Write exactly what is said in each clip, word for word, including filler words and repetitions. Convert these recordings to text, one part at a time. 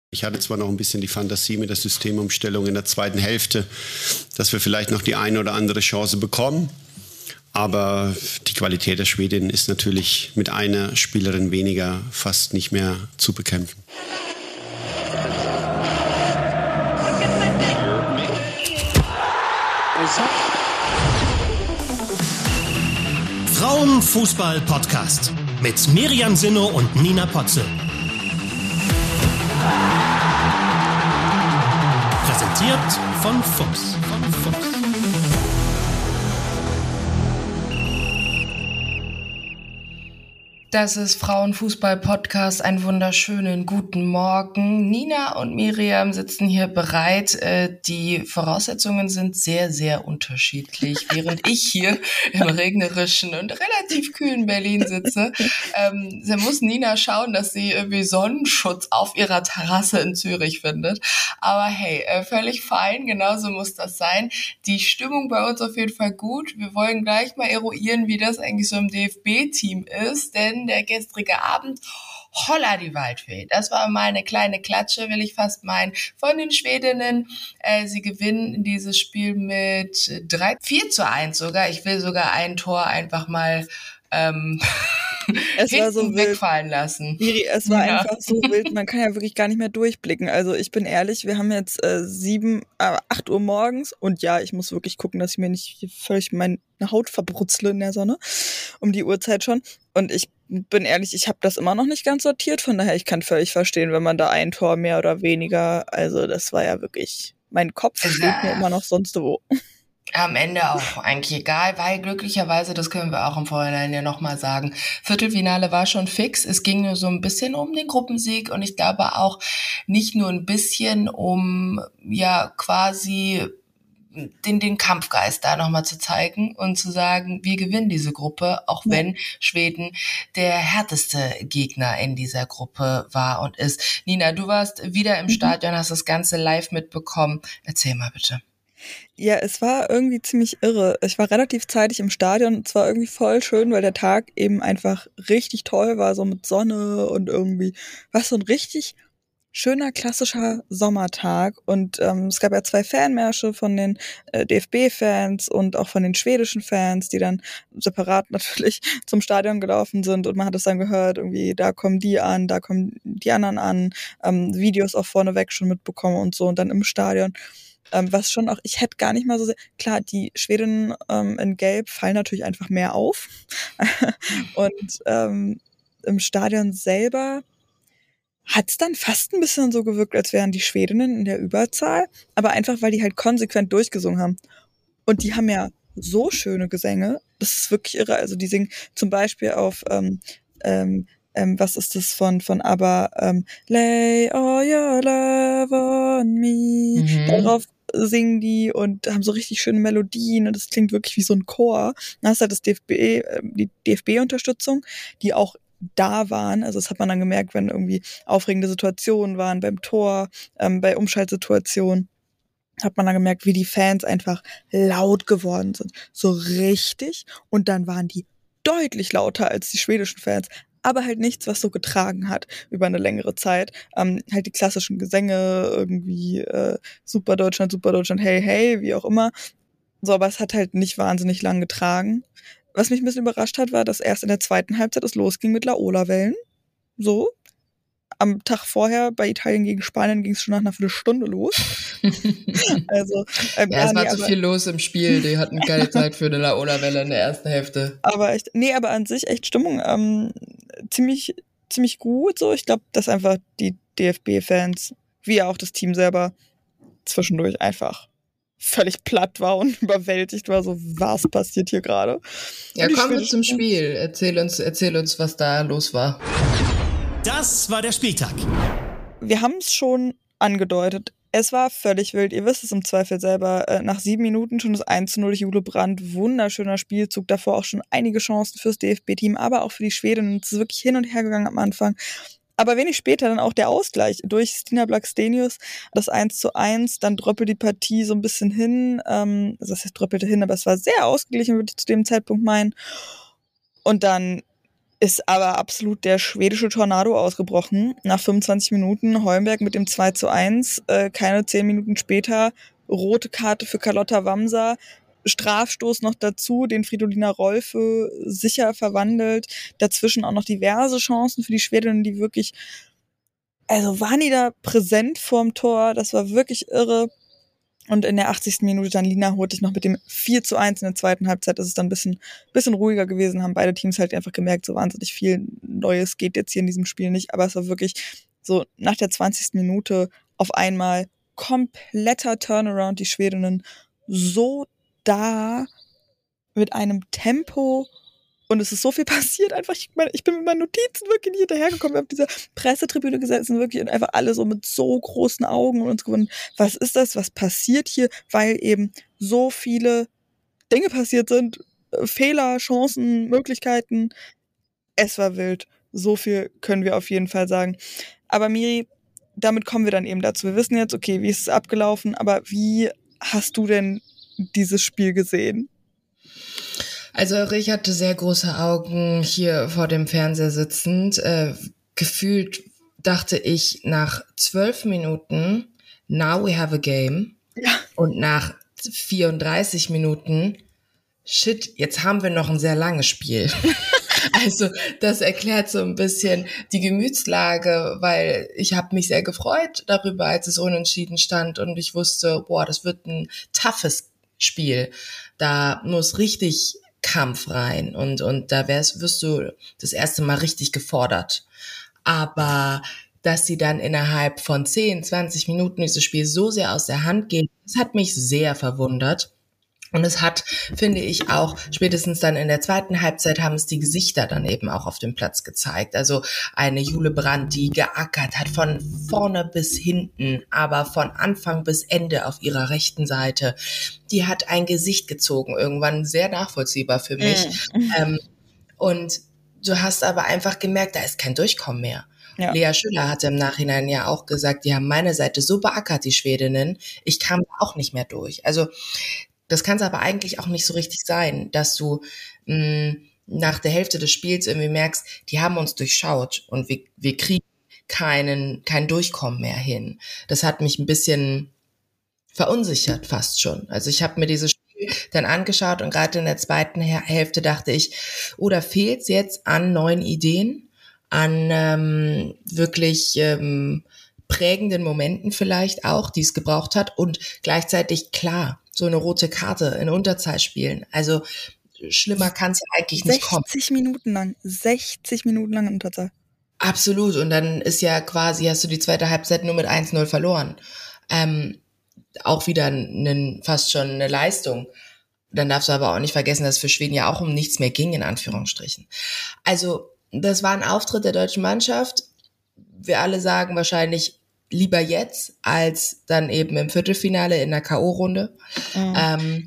Ich hatte zwar noch ein bisschen die Fantasie mit der Systemumstellung in der zweiten Hälfte, dass wir vielleicht noch die eine oder andere Chance bekommen. Aber die Qualität der Schwedinnen ist natürlich mit einer Spielerin weniger fast nicht mehr zu bekämpfen. Frauenfußball-Podcast mit Miriam Sinno und Nina Potze. Präsentiert von Fuchs. Von Fuchs. Das ist Frauenfußball-Podcast. Einen wunderschönen guten Morgen. Nina und Miriam sitzen hier bereit. Die Voraussetzungen sind sehr, sehr unterschiedlich. Während ich hier im regnerischen und relativ kühlen Berlin sitze, ähm, muss Nina schauen, dass sie irgendwie Sonnenschutz auf ihrer Terrasse in Zürich findet. Aber hey, völlig fein. Genauso muss das sein. Die Stimmung bei uns auf jeden Fall gut. Wir wollen gleich mal eruieren, wie das eigentlich so im D F B-Team ist, denn der gestrige Abend, holla die Waldfee. Das war mal eine kleine Klatsche, will ich fast meinen, von den Schwedinnen. Äh, sie gewinnen dieses Spiel mit drei, vier zu eins sogar. Ich will sogar ein Tor einfach mal ähm, es war so wegfallen lassen. Miri, es war ja. einfach so wild, man kann ja wirklich gar nicht mehr durchblicken. Also ich bin ehrlich, wir haben jetzt äh, sieben, äh, acht Uhr morgens und ja, ich muss wirklich gucken, dass ich mir nicht völlig meine Haut verbrutzle in der Sonne, um die Uhrzeit schon. Und ich bin ehrlich, ich habe das immer noch nicht ganz sortiert, von daher, ich kann völlig verstehen, wenn man da ein Tor mehr oder weniger, also das war ja wirklich, mein Kopf steht mir immer noch sonst wo. Am Ende auch eigentlich egal, weil glücklicherweise, das können wir auch im Vorhinein ja nochmal sagen, Viertelfinale war schon fix. Es ging nur so ein bisschen um den Gruppensieg und ich glaube auch nicht nur ein bisschen um ja quasi den, den Kampfgeist da nochmal zu zeigen und zu sagen, wir gewinnen diese Gruppe, auch ja. wenn Schweden der härteste Gegner in dieser Gruppe war und ist. Nina, du warst wieder im mhm. Stadion, hast das Ganze live mitbekommen. Erzähl mal bitte. Ja, es war irgendwie ziemlich irre. Ich war relativ zeitig im Stadion. Es war irgendwie voll schön, weil der Tag eben einfach richtig toll war, so mit Sonne und irgendwie war so ein richtig schöner, klassischer Sommertag. Und ähm, es gab ja zwei Fanmärsche von den äh, D F B-Fans und auch von den schwedischen Fans, die dann separat natürlich zum Stadion gelaufen sind. Und man hat es dann gehört, irgendwie, da kommen die an, da kommen die anderen an, ähm, Videos auch vorneweg schon mitbekommen und so. Und dann im Stadion. Ähm, was schon auch, ich hätte gar nicht mal so sehr, klar, die Schwedinnen ähm, in Gelb fallen natürlich einfach mehr auf. Und ähm, im Stadion selber hat es dann fast ein bisschen so gewirkt, als wären die Schwedinnen in der Überzahl, aber einfach, weil die halt konsequent durchgesungen haben. Und die haben ja so schöne Gesänge, das ist wirklich irre. Also die singen zum Beispiel auf, ähm, ähm, ähm, was ist das von, von ABBA, ähm, Lay all your love on me. Mhm. Darauf singen die und haben so richtig schöne Melodien und das klingt wirklich wie so ein Chor. Dann hast du halt das D F B, die D F B-Unterstützung, die auch da waren. Also das hat man dann gemerkt, wenn irgendwie aufregende Situationen waren beim Tor, ähm, bei Umschaltsituationen, hat man dann gemerkt, wie die Fans einfach laut geworden sind. So richtig. Und dann waren die deutlich lauter als die schwedischen Fans. Aber halt nichts, was so getragen hat über eine längere Zeit. Ähm, halt die klassischen Gesänge, irgendwie äh, Super Deutschland, Super Deutschland, hey, hey, wie auch immer. So, aber es hat halt nicht wahnsinnig lang getragen. Was mich ein bisschen überrascht hat, war, dass erst in der zweiten Halbzeit es losging mit Laola-Wellen. So. Am Tag vorher bei Italien gegen Spanien ging es schon nach einer Viertelstunde los. also, ähm, ja, ja, es war nee, zu aber, viel los im Spiel. Die hatten keine Zeit für eine Laola-Welle in der ersten Hälfte. Aber echt, nee, aber an sich echt Stimmung ähm, ziemlich, ziemlich gut. So, ich glaube, dass einfach die D F B-Fans, wie auch das Team selber, zwischendurch einfach völlig platt war und überwältigt war. So, was passiert hier gerade? Ja, kommen wir zum Spiel. Erzähl uns, erzähl uns, was da los war. Das war der Spieltag. Wir haben es schon angedeutet. Es war völlig wild. Ihr wisst es im Zweifel selber. Äh, nach sieben Minuten schon das eins zu null durch Jule Brandt. Wunderschöner Spielzug. Davor auch schon einige Chancen fürs D F B-Team, aber auch für die Schweden. Es ist wirklich hin und her gegangen am Anfang. Aber wenig später dann auch der Ausgleich durch Stina Blackstenius, das eins zu eins. Dann dröppelte die Partie so ein bisschen hin. Ähm, also das heißt, dröppelte hin, aber es war sehr ausgeglichen, würde ich zu dem Zeitpunkt meinen. Und dann ist aber absolut der schwedische Tornado ausgebrochen. Nach fünfundzwanzig Minuten Holmberg mit dem zwei zu eins, äh, keine zehn Minuten später rote Karte für Carlotta Wamser, Strafstoß noch dazu, den Fridolina Rolfö sicher verwandelt, dazwischen auch noch diverse Chancen für die Schwedinnen, die wirklich, also waren die da präsent vorm Tor, das war wirklich irre. Und in der achtzigsten Minute dann Lina Hurtig noch mit dem vier zu eins in der zweiten Halbzeit. Das ist dann ein bisschen, bisschen ruhiger gewesen, haben beide Teams halt einfach gemerkt, so wahnsinnig viel Neues geht jetzt hier in diesem Spiel nicht. Aber es war wirklich so nach der zwanzigsten Minute auf einmal kompletter Turnaround. Die Schwedinnen so da mit einem Tempo. Und es ist so viel passiert, einfach, ich, meine, ich bin mit meinen Notizen wirklich nicht hinterhergekommen. Wir haben auf dieser Pressetribüne gesessen, wirklich, und einfach alle so mit so großen Augen und uns gewundert, was ist das, was passiert hier, weil eben so viele Dinge passiert sind, Fehler, Chancen, Möglichkeiten. Es war wild. So viel können wir auf jeden Fall sagen. Aber Miri, damit kommen wir dann eben dazu. Wir wissen jetzt, okay, wie ist es abgelaufen, aber wie hast du denn dieses Spiel gesehen? Also ich hatte sehr große Augen hier vor dem Fernseher sitzend. Äh, gefühlt dachte ich nach zwölf Minuten, now we have a game. Ja. Und nach vierunddreißig Minuten, shit, jetzt haben wir noch ein sehr langes Spiel. Also das erklärt so ein bisschen die Gemütslage, weil ich habe mich sehr gefreut darüber, als es unentschieden stand und ich wusste, boah, das wird ein toughes Spiel. Da muss richtig Kampf rein und und da wärst, wirst du das erste Mal richtig gefordert. Aber dass sie dann innerhalb von zehn, zwanzig Minuten dieses Spiel so sehr aus der Hand geht, das hat mich sehr verwundert. Und es hat, finde ich, auch spätestens dann in der zweiten Halbzeit haben es die Gesichter dann eben auch auf dem Platz gezeigt. Also eine Jule Brandt, die geackert hat von vorne bis hinten, aber von Anfang bis Ende auf ihrer rechten Seite. Die hat ein Gesicht gezogen, irgendwann sehr nachvollziehbar für mich. Mm. Ähm, und du hast aber einfach gemerkt, da ist kein Durchkommen mehr. Ja. Lea Schüller hatte im Nachhinein ja auch gesagt, die haben meine Seite so beackert, die Schwedinnen, ich kam auch nicht mehr durch. Also das kann es aber eigentlich auch nicht so richtig sein, dass du mh, nach der Hälfte des Spiels irgendwie merkst, die haben uns durchschaut und wir, wir kriegen keinen, kein Durchkommen mehr hin. Das hat mich ein bisschen verunsichert fast schon. Also ich habe mir dieses Spiel dann angeschaut und gerade in der zweiten Hälfte dachte ich, oh, da fehlt es jetzt an neuen Ideen, an ähm, wirklich ähm, prägenden Momenten vielleicht auch, die es gebraucht hat und gleichzeitig klar, so eine rote Karte in Unterzahl spielen. Also schlimmer kann es ja eigentlich nicht kommen. sechzig Minuten lang, sechzig Minuten lang in Unterzahl. Absolut. Und dann ist ja quasi, hast du die zweite Halbzeit nur mit eins null verloren. Ähm, auch wieder einen, fast schon eine Leistung. Dann darfst du aber auch nicht vergessen, dass es für Schweden ja auch um nichts mehr ging, in Anführungsstrichen. Also das war ein Auftritt der deutschen Mannschaft. Wir alle sagen wahrscheinlich, lieber jetzt als dann eben im Viertelfinale in der K O-Runde. Mhm. Ähm,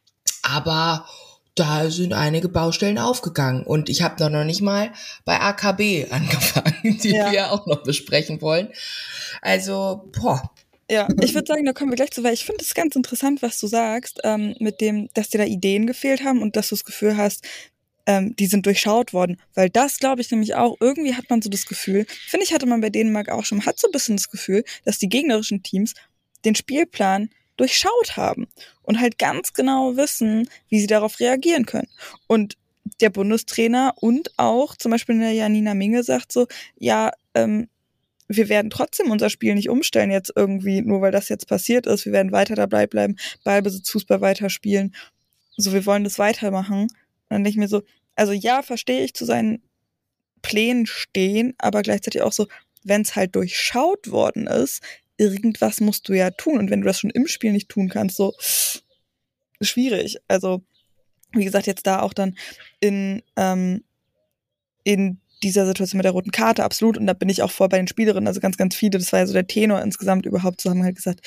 aber da sind einige Baustellen aufgegangen. Und ich habe noch nicht mal bei A K B angefangen, die ja. wir auch noch besprechen wollen. Also, boah. Ja, ich würde sagen, da kommen wir gleich zu, weil ich finde es ganz interessant, was du sagst, ähm, mit dem, dass dir da Ideen gefehlt haben und dass du das Gefühl hast, Ähm, die sind durchschaut worden, weil das glaube ich nämlich auch, irgendwie hat man so das Gefühl, finde ich, hatte man bei Dänemark auch schon, hat so ein bisschen das Gefühl, dass die gegnerischen Teams den Spielplan durchschaut haben und halt ganz genau wissen, wie sie darauf reagieren können. Und der Bundestrainer und auch zum Beispiel der Janina Minge sagt so, ja, ähm, wir werden trotzdem unser Spiel nicht umstellen jetzt irgendwie, nur weil das jetzt passiert ist, wir werden weiter dabei bleiben, Ballbesitz, Fußball weiterspielen, so, wir wollen das weitermachen. Und dann denke ich mir so, also ja, verstehe ich, zu seinen Plänen stehen, aber gleichzeitig auch so, wenn es halt durchschaut worden ist, irgendwas musst du ja tun. Und wenn du das schon im Spiel nicht tun kannst, so schwierig. Also, wie gesagt, jetzt da auch dann in, ähm, in dieser Situation mit der roten Karte, absolut. Und da bin ich auch voll bei den Spielerinnen, also ganz, ganz viele. Das war ja so der Tenor insgesamt überhaupt. So haben halt gesagt,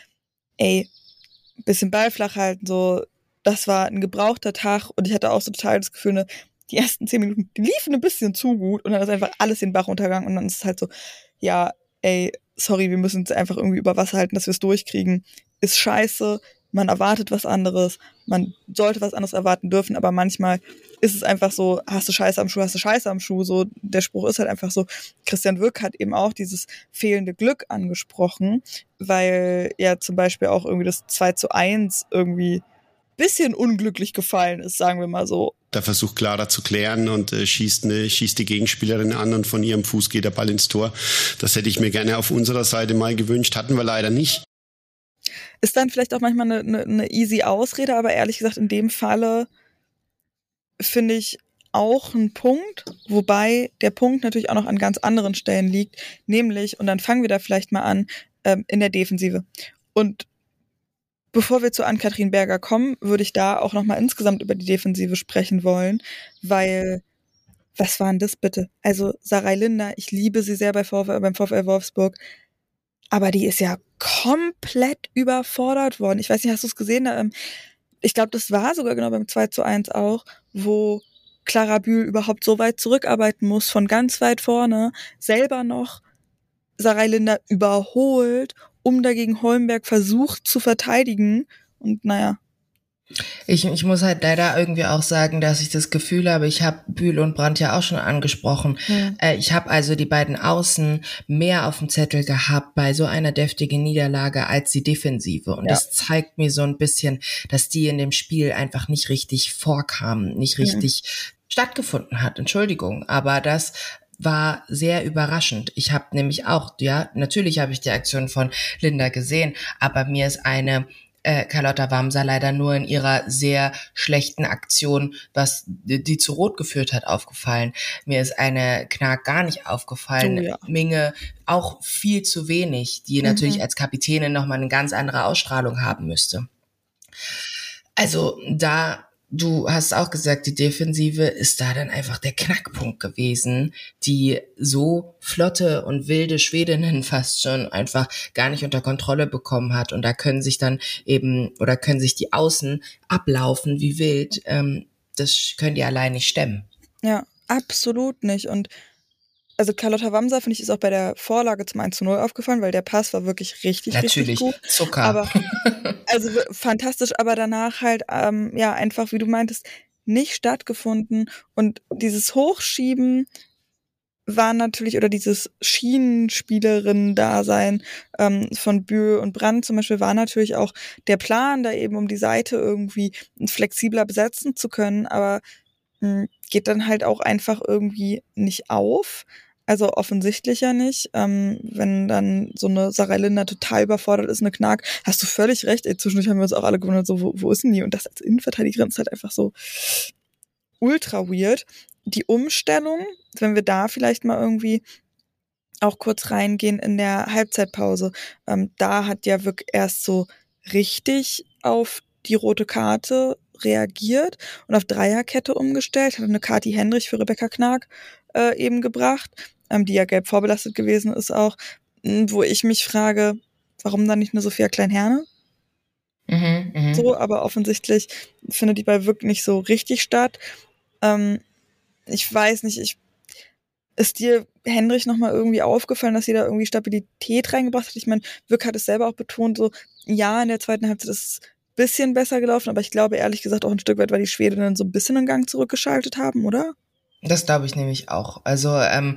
ey, bisschen Ball flach halten, so. Das war ein gebrauchter Tag und ich hatte auch so total das Gefühl, ne, die ersten zehn Minuten, die liefen ein bisschen zu gut und dann ist einfach alles den Bach runtergegangen und dann ist es halt so, ja, ey, sorry, wir müssen es einfach irgendwie über Wasser halten, dass wir es durchkriegen. Ist scheiße, man erwartet was anderes, man sollte was anderes erwarten dürfen, aber manchmal ist es einfach so, hast du Scheiße am Schuh, hast du Scheiße am Schuh, so, der Spruch ist halt einfach so. Christian Wück hat eben auch dieses fehlende Glück angesprochen, weil ja zum Beispiel auch irgendwie das zwei zu eins irgendwie bisschen unglücklich gefallen ist, sagen wir mal so. Da versucht Clara zu klären und äh, schießt, eine, schießt die Gegenspielerin an und von ihrem Fuß geht der Ball ins Tor. Das hätte ich mir gerne auf unserer Seite mal gewünscht, hatten wir leider nicht. Ist dann vielleicht auch manchmal eine, eine, eine easy Ausrede, aber ehrlich gesagt in dem Falle finde ich auch ein Punkt, wobei der Punkt natürlich auch noch an ganz anderen Stellen liegt, nämlich, und dann fangen wir da vielleicht mal an, ähm, in der Defensive. Und bevor wir zu Ann-Kathrin Berger kommen, würde ich da auch nochmal insgesamt über die Defensive sprechen wollen, weil, was war denn das bitte? Also Sarai Linda, ich liebe sie sehr bei VfL, beim VfL Wolfsburg, aber die ist ja komplett überfordert worden. Ich weiß nicht, hast du es gesehen? Ähm, ich glaube, das war sogar genau beim zwei zu eins auch, wo Clara Bühl überhaupt so weit zurückarbeiten muss, von ganz weit vorne, selber noch Sarai Linda überholt, um dagegen Holmberg versucht zu verteidigen. Und naja. Ich, ich muss halt leider irgendwie auch sagen, dass ich das Gefühl habe, ich habe Bühl und Brandt ja auch schon angesprochen. Mhm. Äh, ich habe also die beiden Außen mehr auf dem Zettel gehabt bei so einer deftigen Niederlage als die Defensive. Und ja. Das zeigt mir so ein bisschen, dass die in dem Spiel einfach nicht richtig vorkamen, nicht richtig mhm. stattgefunden hat. Entschuldigung, aber das war sehr überraschend. Ich habe nämlich auch, ja, natürlich habe ich die Aktion von Linda gesehen, aber mir ist eine äh, Carlotta Wamser leider nur in ihrer sehr schlechten Aktion, was die, die zu Rot geführt hat, aufgefallen. Mir ist eine Knark gar nicht aufgefallen. Oh, ja. Minge auch viel zu wenig, die mhm. natürlich als Kapitänin nochmal eine ganz andere Ausstrahlung haben müsste. Also da, du hast auch gesagt, die Defensive ist da dann einfach der Knackpunkt gewesen, die so flotte und wilde Schwedinnen fast schon einfach gar nicht unter Kontrolle bekommen hat. Und da können sich dann eben, oder können sich die Außen ablaufen wie wild. Ähm, das können die allein nicht stemmen. Ja, absolut nicht. Und also Carlotta Wamser, finde ich, ist auch bei der Vorlage zum eins zu null aufgefallen, weil der Pass war wirklich richtig, Natürlich, richtig gut. Zucker. Aber, also fantastisch, aber danach halt, ähm, ja, einfach, wie du meintest, nicht stattgefunden. Und dieses Hochschieben war natürlich, oder dieses Schienenspielerinnen-Dasein ähm, von Bühl und Brandt zum Beispiel war natürlich auch der Plan, da eben um die Seite irgendwie flexibler besetzen zu können, aber mh, geht dann halt auch einfach irgendwie nicht auf. Also offensichtlich ja nicht. Ähm, wenn dann so eine Sarai Linda total überfordert ist, eine Knark, hast du völlig recht. Ey, zwischendurch haben wir uns auch alle gewundert, so, wo, wo ist denn die? Und das als Innenverteidigerin ist halt einfach so ultra weird. Die Umstellung, wenn wir da vielleicht mal irgendwie auch kurz reingehen in der Halbzeitpause, ähm, da hat ja wirklich erst so richtig auf die rote Karte reagiert und auf Dreierkette umgestellt, hat eine Kathi Hendrich für Rebecca Knark äh, eben gebracht, ähm, die ja gelb vorbelastet gewesen ist auch, wo ich mich frage, warum dann nicht eine Sophia Klein-Herne? Mhm, mh. So, aber offensichtlich findet die Ball wirklich nicht so richtig statt. Ähm, ich weiß nicht, ich ist dir Hendrich nochmal irgendwie aufgefallen, dass sie da irgendwie Stabilität reingebracht hat? Ich meine, Wück hat es selber auch betont, so, ja, in der zweiten Halbzeit ist es bisschen besser gelaufen, aber ich glaube ehrlich gesagt auch ein Stück weit, weil die Schwedinnen so ein bisschen einen Gang zurückgeschaltet haben, oder? Das glaube ich nämlich auch. Also ähm,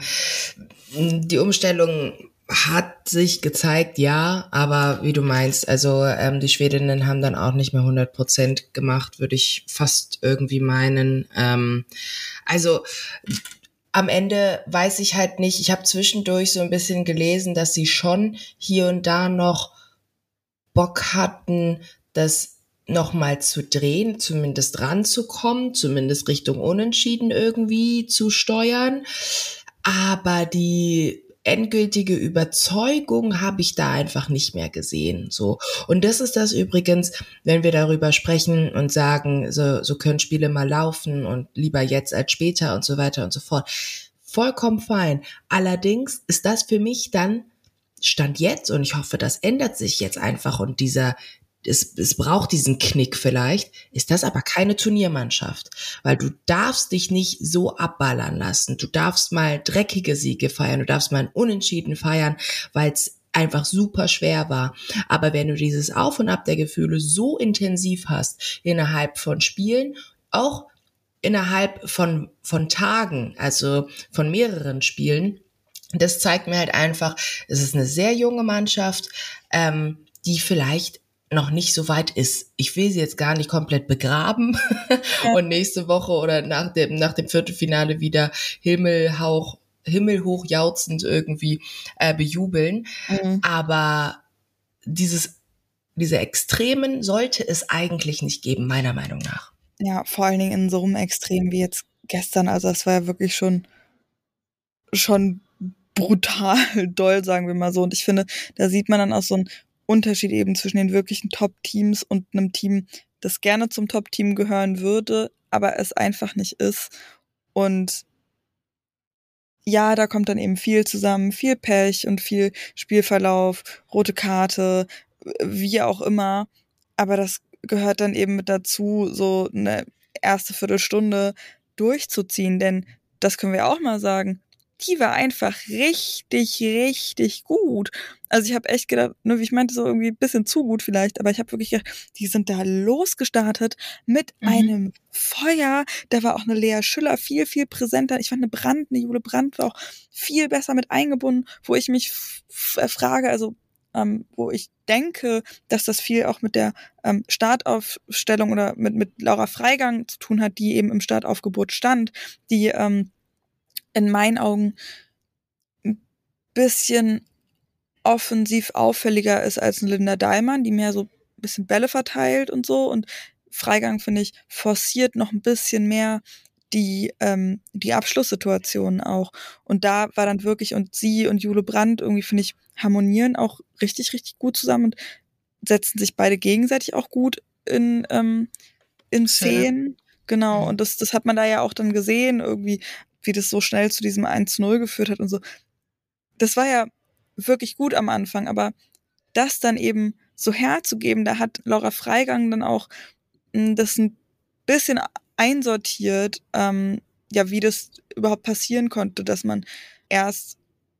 die Umstellung hat sich gezeigt, ja, aber wie du meinst, also ähm, die Schwedinnen haben dann auch nicht mehr hundert Prozent gemacht, würde ich fast irgendwie meinen. Ähm, also am Ende weiß ich halt nicht, ich habe zwischendurch so ein bisschen gelesen, dass sie schon hier und da noch Bock hatten, das nochmal zu drehen, zumindest ranzukommen, zumindest Richtung Unentschieden irgendwie zu steuern. Aber die endgültige Überzeugung habe ich da einfach nicht mehr gesehen. So. Und das ist das übrigens, wenn wir darüber sprechen und sagen, so, so können Spiele mal laufen und lieber jetzt als später und so weiter und so fort. Vollkommen fein. Allerdings ist das für mich dann Stand jetzt, und ich hoffe, das ändert sich jetzt einfach und dieser Es, es braucht diesen Knick vielleicht, ist das aber keine Turniermannschaft, weil du darfst dich nicht so abballern lassen, du darfst mal dreckige Siege feiern, du darfst mal ein Unentschieden feiern, weil es einfach super schwer war. Aber wenn du dieses Auf und Ab der Gefühle so intensiv hast innerhalb von Spielen, auch innerhalb von, von Tagen, also von mehreren Spielen, das zeigt mir halt einfach, es ist eine sehr junge Mannschaft, ähm, die vielleicht noch nicht so weit ist. Ich will sie jetzt gar nicht komplett begraben ja. und nächste Woche oder nach dem, nach dem Viertelfinale wieder Himmelhauch, himmelhoch jauchzend irgendwie äh, bejubeln. Mhm. Aber dieses, diese Extremen sollte es eigentlich nicht geben, meiner Meinung nach. Ja, vor allen Dingen in so einem Extrem wie jetzt gestern. Also das war ja wirklich schon, schon brutal doll, sagen wir mal so. Und ich finde, da sieht man dann auch so einen Unterschied eben zwischen den wirklichen Top-Teams und einem Team, das gerne zum Top-Team gehören würde, aber es einfach nicht ist. Und ja, da kommt dann eben viel zusammen, viel Pech und viel Spielverlauf, rote Karte, wie auch immer. Aber das gehört dann eben mit dazu, so eine erste Viertelstunde durchzuziehen, denn das können wir auch mal sagen, die war einfach richtig, richtig gut. Also ich habe echt gedacht, ne, wie ich meinte, so irgendwie ein bisschen zu gut vielleicht, aber ich habe wirklich gedacht, die sind da losgestartet mit mhm. einem Feuer. Da war auch eine Lea Schüller viel, viel präsenter. Ich fand eine Brandt, eine Jule Brandt war auch viel besser mit eingebunden, wo ich mich f- f- frage, also ähm, wo ich denke, dass das viel auch mit der ähm, Startaufstellung oder mit, mit Laura Freigang zu tun hat, die eben im Startaufgebot stand, die ähm, in meinen Augen ein bisschen offensiv auffälliger ist als eine Linda Dahlmann, die mehr so ein bisschen Bälle verteilt und so. Und Freigang, finde ich, forciert noch ein bisschen mehr die ähm, die Abschlusssituation auch. Und da war dann wirklich, und sie und Jule Brandt irgendwie, finde ich, harmonieren auch richtig, richtig gut zusammen und setzen sich beide gegenseitig auch gut in, ähm, in Szenen. Genau, mhm. und das, das hat man da ja auch dann gesehen, irgendwie, wie das so schnell zu diesem eins zu null geführt hat und so. Das war ja wirklich gut am Anfang, aber das dann eben so herzugeben, da hat Laura Freigang dann auch mh, das ein bisschen einsortiert, ähm, ja, wie das überhaupt passieren konnte, dass man erst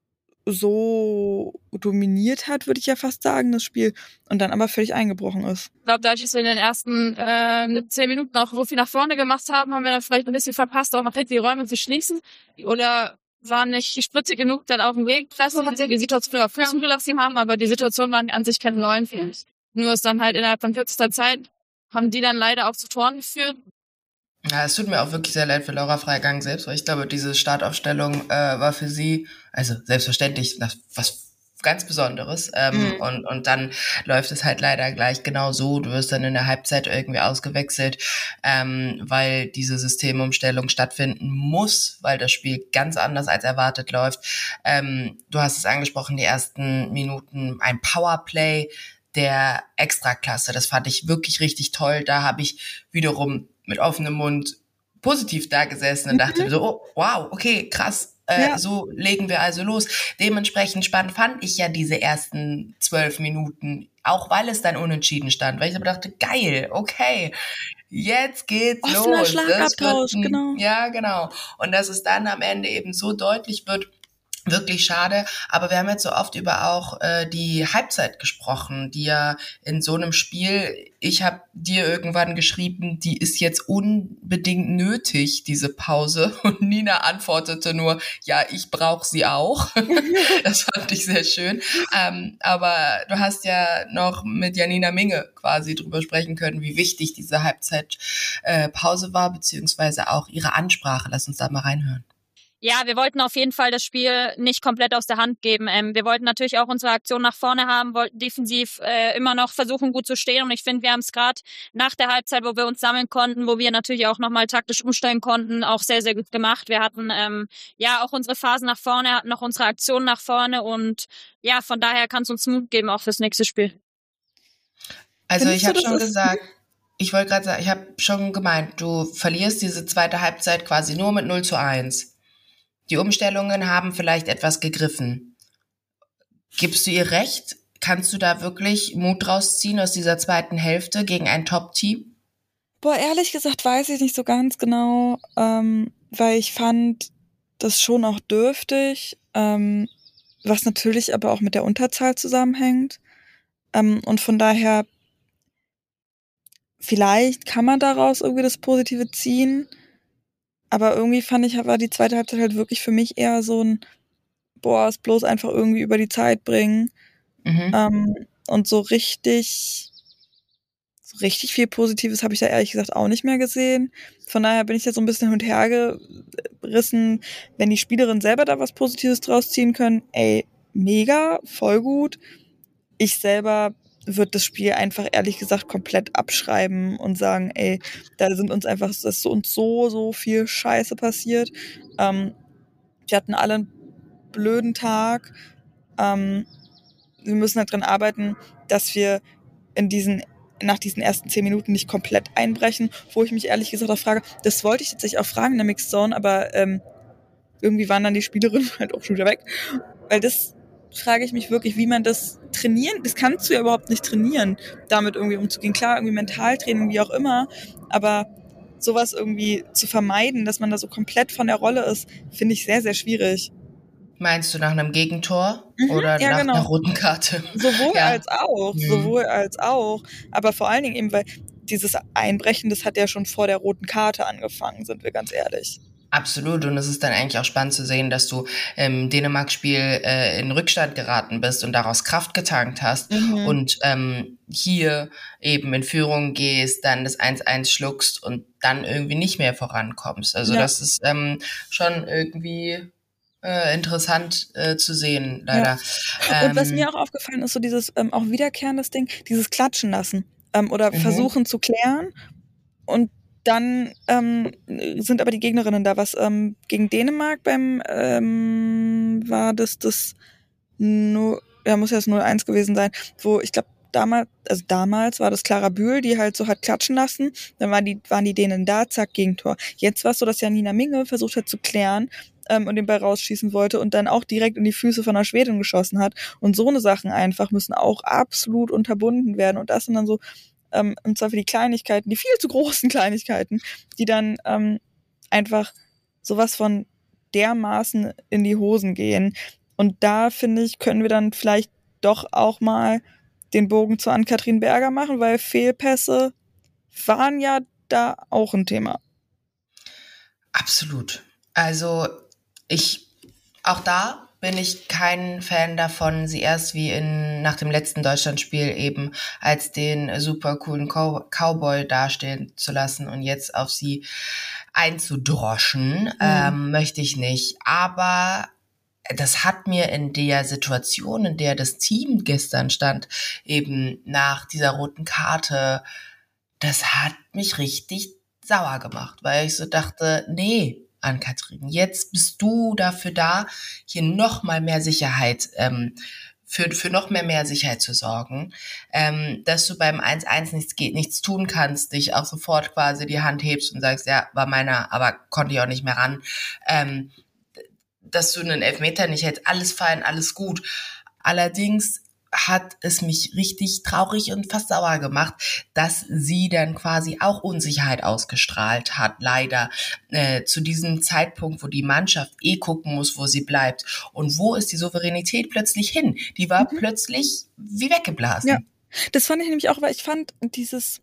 so dominiert hat, würde ich ja fast sagen, das Spiel, und dann aber völlig eingebrochen ist. Ich glaube, dadurch, dass wir in den ersten äh, zehn Minuten auch so viel nach vorne gemacht haben, haben wir dann vielleicht ein bisschen verpasst, auch noch hinten die Räume zu schließen. Oder waren nicht spritze genug dann auf dem Weg, dass wir die Situation auf Fuß zugelassen haben, aber die Situation waren an sich keine neuen Fehler. Nur ist dann halt innerhalb von kürzester Zeit, haben die dann leider auch zu Toren geführt. Ja, es tut mir auch wirklich sehr leid für Laura Freigang selbst, weil ich glaube, diese Startaufstellung äh, war für sie, also selbstverständlich, das, was ganz Besonderes. Ähm, mhm. und, und dann läuft es halt leider gleich genau so. Du wirst dann in der Halbzeit irgendwie ausgewechselt, ähm, weil diese Systemumstellung stattfinden muss, weil das Spiel ganz anders als erwartet läuft. Ähm, du hast es angesprochen, die ersten Minuten, ein Powerplay der Extraklasse. Das fand ich wirklich richtig toll. Da habe ich wiederum mit offenem Mund positiv da gesessen und dachte mhm. so, oh, wow, okay, krass. Äh, ja. So legen wir also los. Dementsprechend spannend fand ich ja diese ersten zwölf Minuten, auch weil es dann unentschieden stand, weil ich aber dachte, geil, okay, jetzt geht's offener los. Schlagabtausch, ein, genau. Ja, genau. Und dass es dann am Ende eben so deutlich wird, wirklich schade, aber wir haben jetzt so oft über auch äh, die Halbzeit gesprochen, die ja in so einem Spiel, ich habe dir irgendwann geschrieben, die ist jetzt unbedingt nötig, diese Pause, und Nina antwortete nur, ja, ich brauche sie auch. Das fand ich sehr schön, ähm, aber du hast ja noch mit Janina Minge quasi drüber sprechen können, wie wichtig diese Halbzeitpause äh, war, beziehungsweise auch ihre Ansprache. Lass uns da mal reinhören. Ja, wir wollten auf jeden Fall das Spiel nicht komplett aus der Hand geben. Ähm, wir wollten natürlich auch unsere Aktion nach vorne haben, wollten defensiv äh, immer noch versuchen, gut zu stehen. Und ich finde, wir haben es gerade nach der Halbzeit, wo wir uns sammeln konnten, wo wir natürlich auch nochmal taktisch umstellen konnten, auch sehr, sehr gut gemacht. Wir hatten ähm, ja auch unsere Phasen nach vorne, hatten noch unsere Aktion nach vorne. Und ja, von daher kann es uns Mut geben, auch fürs nächste Spiel. Also ich habe schon gesagt, ich wollte gerade sagen, ich habe schon gemeint, du verlierst diese zweite Halbzeit quasi nur mit null zu eins. Die Umstellungen haben vielleicht etwas gegriffen. Gibst du ihr recht? Kannst du da wirklich Mut rausziehen aus dieser zweiten Hälfte gegen ein Top-Team? Boah, ehrlich gesagt weiß ich nicht so ganz genau, ähm, weil ich fand das schon auch dürftig. Ähm, was natürlich aber auch mit der Unterzahl zusammenhängt. Ähm, und von daher, vielleicht kann man daraus irgendwie das Positive ziehen, aber irgendwie fand ich, war die zweite Halbzeit halt wirklich für mich eher so ein, boah, es bloß einfach irgendwie über die Zeit bringen. Mhm. Ähm, und so richtig, so richtig viel Positives habe ich da ehrlich gesagt auch nicht mehr gesehen. Von daher bin ich jetzt so ein bisschen hin und her gerissen. Wenn die Spielerinnen selber da was Positives draus ziehen können, ey, mega, voll gut. Ich selber würde das Spiel einfach ehrlich gesagt komplett abschreiben und sagen, ey, da sind uns einfach, es ist uns so, so viel Scheiße passiert. Ähm, wir hatten alle einen blöden Tag. Ähm, wir müssen halt dran arbeiten, dass wir in diesen, nach diesen ersten zehn Minuten nicht komplett einbrechen, wo ich mich ehrlich gesagt auch frage, das wollte ich tatsächlich auch fragen in der Mixed Zone, aber ähm, irgendwie waren dann die Spielerinnen halt auch schon wieder weg. Weil das frage ich mich wirklich, wie man das trainieren, das kannst du ja überhaupt nicht trainieren, damit irgendwie umzugehen. Klar, irgendwie Mentaltraining, wie auch immer, aber sowas irgendwie zu vermeiden, dass man da so komplett von der Rolle ist, finde ich sehr, sehr schwierig. Meinst du nach einem Gegentor mhm, oder ja, nach genau. einer roten Karte? Sowohl ja. als auch, mhm. sowohl als auch. Aber vor allen Dingen eben, weil dieses Einbrechen, das hat ja schon vor der roten Karte angefangen, sind wir ganz ehrlich. Absolut, und es ist dann eigentlich auch spannend zu sehen, dass du im Dänemark-Spiel äh, in Rückstand geraten bist und daraus Kraft getankt hast mhm. und ähm, hier eben in Führung gehst, dann das eins eins schluckst und dann irgendwie nicht mehr vorankommst. Also ja. das ist ähm, schon irgendwie äh, interessant äh, zu sehen, leider. Ja. Und ähm, was mir auch aufgefallen ist, so dieses ähm, auch wiederkehrendes Ding, dieses Klatschen lassen ähm, oder mhm. versuchen zu klären und dann ähm, sind aber die Gegnerinnen da. Was ähm, gegen Dänemark beim ähm, war das das nur, ja, muss ja das null eins gewesen sein, wo ich glaube damals, also damals war das Clara Bühl, die halt so hat klatschen lassen, dann waren die, waren die Dänen da, zack, Gegentor. Jetzt war es so, dass Janina Minge versucht hat zu klären ähm, und den Ball rausschießen wollte und dann auch direkt in die Füße von einer Schwedin geschossen hat. Und so eine Sachen einfach müssen auch absolut unterbunden werden. Und das sind dann so Ähm, im Zweifel die Kleinigkeiten, die viel zu großen Kleinigkeiten, die dann ähm, einfach sowas von dermaßen in die Hosen gehen. Und da, finde ich, können wir dann vielleicht doch auch mal den Bogen zu Ann-Kathrin Berger machen, weil Fehlpässe waren ja da auch ein Thema. Absolut. Also ich, auch da bin ich kein Fan davon, sie erst wie in nach dem letzten Deutschlandspiel eben als den super coolen Cow- Cowboy dastehen zu lassen und jetzt auf sie einzudroschen, mhm. ähm, möchte ich nicht. Aber das hat mir in der Situation, in der das Team gestern stand, eben nach dieser roten Karte, das hat mich richtig sauer gemacht, weil ich so dachte, nee, Ann-Kathrin, jetzt bist du dafür da, hier noch mal mehr Sicherheit, ähm, für, für noch mehr mehr Sicherheit zu sorgen, ähm, dass du beim eins eins nichts geht, nichts tun kannst, dich auch sofort quasi die Hand hebst und sagst, ja, war meiner, aber konnte ich auch nicht mehr ran, ähm, dass du einen Elfmeter nicht hältst, alles fein, alles gut. Allerdings hat es mich richtig traurig und fast sauer gemacht, dass sie dann quasi auch Unsicherheit ausgestrahlt hat, leider, äh, zu diesem Zeitpunkt, wo die Mannschaft eh gucken muss, wo sie bleibt. Und wo ist die Souveränität plötzlich hin? Die war mhm. plötzlich wie weggeblasen. Ja, das fand ich nämlich auch, weil ich fand, dieses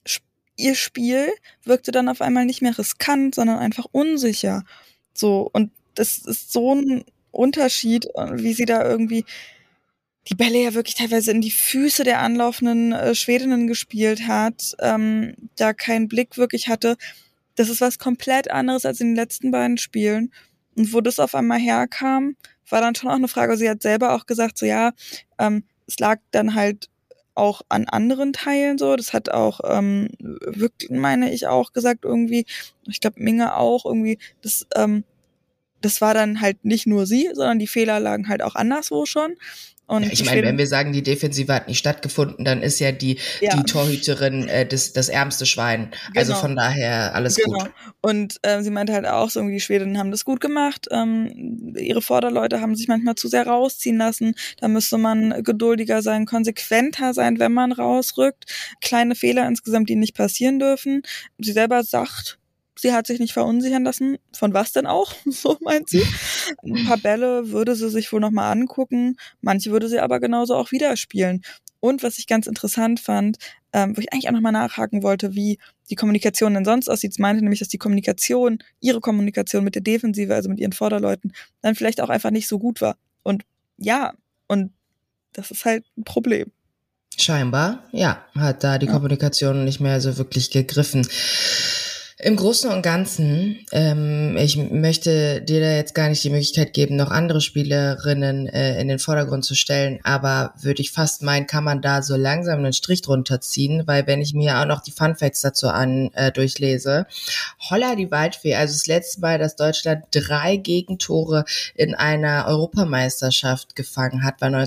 ihr Spiel wirkte dann auf einmal nicht mehr riskant, sondern einfach unsicher. So, und das ist so ein Unterschied, wie sie da irgendwie die Bälle ja wirklich teilweise in die Füße der anlaufenden äh, Schwedinnen gespielt hat, ähm, da keinen Blick wirklich hatte. Das ist was komplett anderes als in den letzten beiden Spielen. Und wo das auf einmal herkam, war dann schon auch eine Frage. Sie hat selber auch gesagt, so ja, ähm, es lag dann halt auch an anderen Teilen so. Das hat auch, ähm, wirklich, meine ich, auch gesagt irgendwie, ich glaube Minge auch irgendwie, das, ähm, das war dann halt nicht nur sie, sondern die Fehler lagen halt auch anderswo schon. Und ja, ich meine, wenn wir sagen, die Defensive hat nicht stattgefunden, dann ist ja die, ja. die Torhüterin äh, das, das ärmste Schwein. Genau. Also von daher alles genau. gut. Und äh, sie meinte halt auch, so irgendwie die Schwedinnen haben das gut gemacht. Ähm, ihre Vorderleute haben sich manchmal zu sehr rausziehen lassen. Da müsste man geduldiger sein, konsequenter sein, wenn man rausrückt. Kleine Fehler insgesamt, die nicht passieren dürfen. Sie selber sagt, sie hat sich nicht verunsichern lassen. Von was denn auch? So meint sie. Ein paar Bälle würde sie sich wohl nochmal angucken. Manche würde sie aber genauso auch wieder spielen. Und was ich ganz interessant fand, ähm, wo ich eigentlich auch nochmal nachhaken wollte, wie die Kommunikation denn sonst aussieht. Sie meinte nämlich, dass die Kommunikation, ihre Kommunikation mit der Defensive, also mit ihren Vorderleuten, dann vielleicht auch einfach nicht so gut war. Und ja, und das ist halt ein Problem. Scheinbar, ja, hat da die ja. Kommunikation nicht mehr so wirklich gegriffen. Im Großen und Ganzen, ähm, ich möchte dir da jetzt gar nicht die Möglichkeit geben, noch andere Spielerinnen äh, in den Vordergrund zu stellen, aber würde ich fast meinen, kann man da so langsam einen Strich drunter ziehen, weil wenn ich mir auch noch die Funfacts dazu an äh, durchlese, Holla die Waldfee, also das letzte Mal, dass Deutschland drei Gegentore in einer Europameisterschaft gefangen hat, war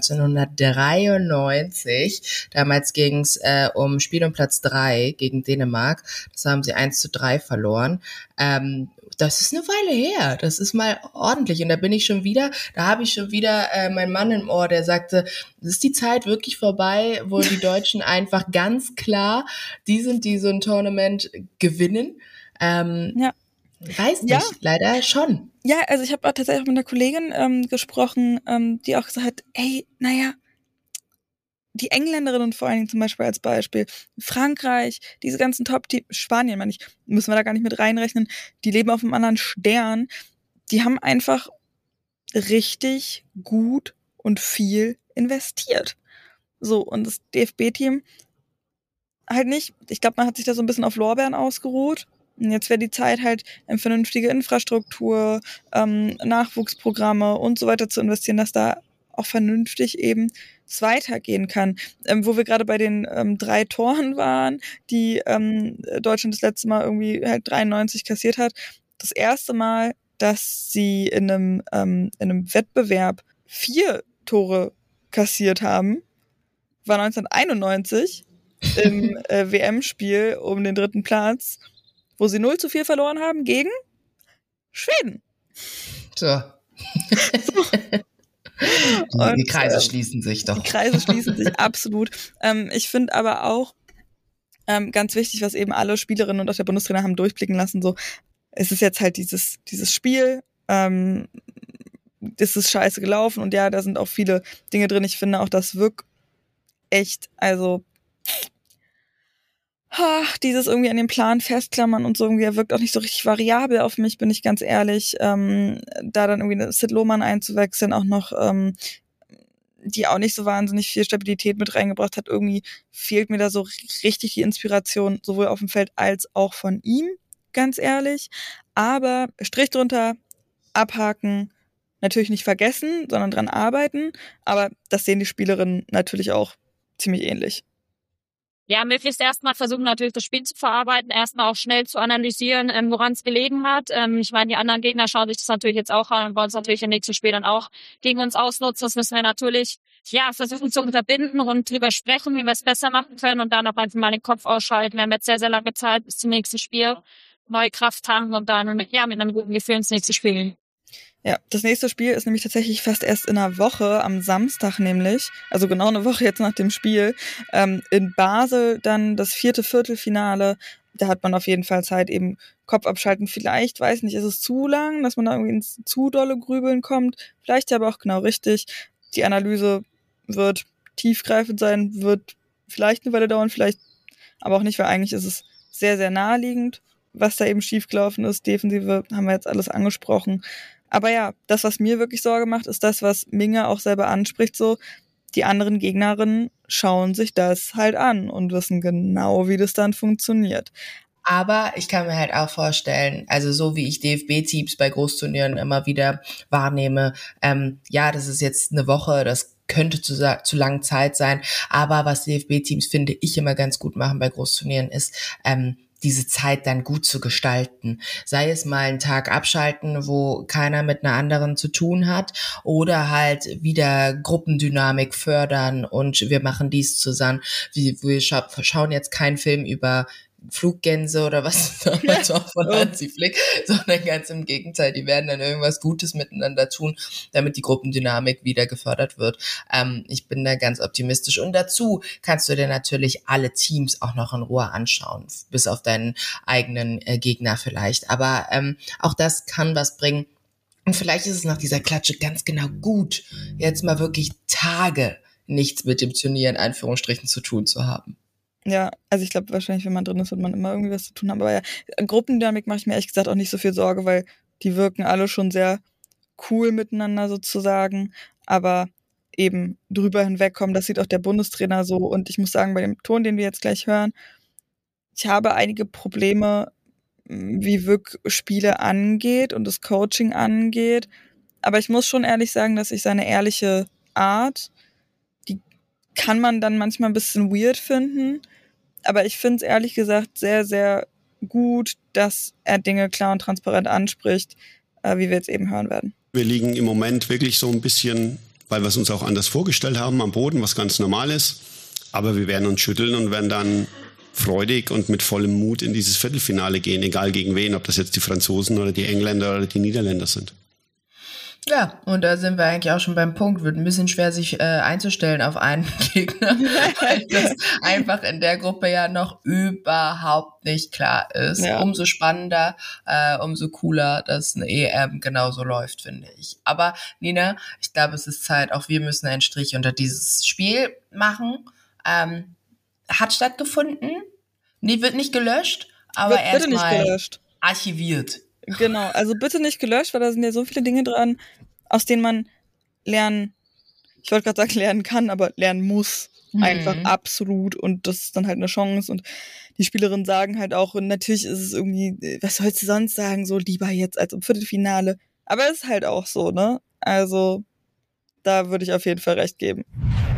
neunzehnhundertdreiundneunzig. Damals ging es äh, um Spiel um Platz drei gegen Dänemark. Das haben sie eins zu drei verloren. Ähm, das ist eine Weile her. Das ist mal ordentlich. Und da bin ich schon wieder, da habe ich schon wieder äh, meinen Mann im Ohr, der sagte, es ist die Zeit wirklich vorbei, wo die Deutschen einfach ganz klar, die sind, die so ein Tournament gewinnen. Ähm, ja. Weiß nicht, ja. Leider schon. Ja, also ich habe auch tatsächlich mit einer Kollegin ähm, gesprochen, ähm, die auch gesagt hat, ey, naja, die Engländerinnen vor allen Dingen zum Beispiel als Beispiel, Frankreich, diese ganzen Top-Teams, Spanien meine ich, müssen wir da gar nicht mit reinrechnen, die leben auf einem anderen Stern, die haben einfach richtig gut und viel investiert. So, und das D F B-Team halt nicht, ich glaube, man hat sich da so ein bisschen auf Lorbeeren ausgeruht. Und jetzt wäre die Zeit halt in vernünftige Infrastruktur, ähm, Nachwuchsprogramme und so weiter zu investieren, dass da auch vernünftig eben es weitergehen kann. Ähm, wo wir gerade bei den ähm, drei Toren waren, die ähm, Deutschland das letzte Mal irgendwie halt dreiundneunzig kassiert hat. Das erste Mal, dass sie in einem, ähm, in einem Wettbewerb vier Tore kassiert haben, war neunzehnhunderteinundneunzig im äh, W M-Spiel um den dritten Platz, wo sie null zu vier verloren haben gegen Schweden. So. so. Und, die Kreise äh, schließen sich doch. Die Kreise schließen sich, absolut. Ähm, ich finde aber auch ähm, ganz wichtig, was eben alle Spielerinnen und auch der Bundestrainer haben durchblicken lassen, so, es ist jetzt halt dieses, dieses Spiel, ähm, es ist scheiße gelaufen und ja, da sind auch viele Dinge drin. Ich finde auch, das wirkt echt, also ach, dieses irgendwie an den Plan festklammern und so irgendwie, er wirkt auch nicht so richtig variabel auf mich, bin ich ganz ehrlich. Ähm, da dann irgendwie eine Sid Lohmann einzuwechseln, auch noch, ähm, die auch nicht so wahnsinnig viel Stabilität mit reingebracht hat, irgendwie fehlt mir da so richtig die Inspiration, sowohl auf dem Feld als auch von ihm, ganz ehrlich. Aber Strich drunter, abhaken, natürlich nicht vergessen, sondern dran arbeiten, aber das sehen die Spielerinnen natürlich auch ziemlich ähnlich. Ja, möglichst erstmal versuchen natürlich das Spiel zu verarbeiten, erstmal auch schnell zu analysieren, ähm, woran es gelegen hat. Ähm, ich meine, die anderen Gegner schauen sich das natürlich jetzt auch an und wollen es natürlich im nächsten Spiel dann auch gegen uns ausnutzen. Das müssen wir natürlich ja versuchen zu unterbinden und drüber sprechen, wie wir es besser machen können und dann auch einfach mal den Kopf ausschalten. Wir haben jetzt sehr, sehr lange Zeit bis zum nächsten Spiel, neue Kraft tanken und dann mit, ja, mit einem guten Gefühl ins nächste Spiel gehen. Ja, das nächste Spiel ist nämlich tatsächlich fast erst in einer Woche, am Samstag nämlich, also genau eine Woche jetzt nach dem Spiel, ähm, in Basel dann das vierte Viertelfinale. Da hat man auf jeden Fall Zeit, eben Kopf abschalten. Vielleicht, weiß nicht, ist es zu lang, dass man da irgendwie ins zu dolle Grübeln kommt. Vielleicht aber auch genau richtig. Die Analyse wird tiefgreifend sein, wird vielleicht eine Weile dauern, vielleicht aber auch nicht, weil eigentlich ist es sehr, sehr naheliegend, was da eben schiefgelaufen ist. Defensive haben wir jetzt alles angesprochen. Aber ja, das, was mir wirklich Sorge macht, ist das, was Minge auch selber anspricht, so, die anderen Gegnerinnen schauen sich das halt an und wissen genau, wie das dann funktioniert. Aber ich kann mir halt auch vorstellen, also so wie ich D F B-Teams bei Großturnieren immer wieder wahrnehme, ähm, ja, das ist jetzt eine Woche, das könnte zu, zu lange Zeit sein, aber was D F B-Teams, finde ich, immer ganz gut machen bei Großturnieren ist, ähm, diese Zeit dann gut zu gestalten. Sei es mal einen Tag abschalten, wo keiner mit einer anderen zu tun hat, oder halt wieder Gruppendynamik fördern und wir machen dies zusammen. Wir, wir scha- schauen jetzt keinen Film über Fluggänse oder was damals auch von Hansi Flick, sondern ganz im Gegenteil, die werden dann irgendwas Gutes miteinander tun, damit die Gruppendynamik wieder gefördert wird. Ähm, ich bin da ganz optimistisch und dazu kannst du dir natürlich alle Teams auch noch in Ruhe anschauen, bis auf deinen eigenen äh, Gegner vielleicht, aber ähm, auch das kann was bringen. Und vielleicht ist es nach dieser Klatsche ganz genau gut, jetzt mal wirklich Tage nichts mit dem Turnier in Anführungsstrichen zu tun zu haben. Ja, also ich glaube wahrscheinlich, wenn man drin ist, wird man immer irgendwie was zu tun haben. Aber ja, Gruppendynamik mache ich mir ehrlich gesagt auch nicht so viel Sorge, weil die wirken alle schon sehr cool miteinander sozusagen. Aber eben drüber hinwegkommen, das sieht auch der Bundestrainer so. Und ich muss sagen, bei dem Ton, den wir jetzt gleich hören, ich habe einige Probleme, wie Wück Spiele angeht und das Coaching angeht. Aber ich muss schon ehrlich sagen, dass ich seine ehrliche Art, die kann man dann manchmal ein bisschen weird finden. Aber ich finde es ehrlich gesagt sehr, sehr gut, dass er Dinge klar und transparent anspricht, äh, wie wir jetzt eben hören werden. Wir liegen im Moment wirklich so ein bisschen, weil wir es uns auch anders vorgestellt haben, am Boden, was ganz normal ist. Aber wir werden uns schütteln und werden dann freudig und mit vollem Mut in dieses Viertelfinale gehen, egal gegen wen, ob das jetzt die Franzosen oder die Engländer oder die Niederländer sind. Ja, und da sind wir eigentlich auch schon beim Punkt. Wird ein bisschen schwer, sich äh, einzustellen auf einen Gegner, weil das einfach in der Gruppe ja noch überhaupt nicht klar ist. Ja. Umso spannender, äh, umso cooler, dass eine E M genauso läuft, finde ich. Aber Nina, ich glaube, es ist Zeit, auch wir müssen einen Strich unter dieses Spiel machen. Ähm, hat stattgefunden. Nee, wird nicht gelöscht, aber erstmal archiviert. Genau, also bitte nicht gelöscht, weil da sind ja so viele Dinge dran, aus denen man lernen, ich wollte gerade sagen lernen kann, aber lernen muss. Mhm. Einfach absolut. Und das ist dann halt eine Chance. Und die Spielerinnen sagen halt auch, und natürlich ist es irgendwie, was sollst du sonst sagen, so lieber jetzt als im Viertelfinale. Aber es ist halt auch so, ne? Also da würde ich auf jeden Fall recht geben.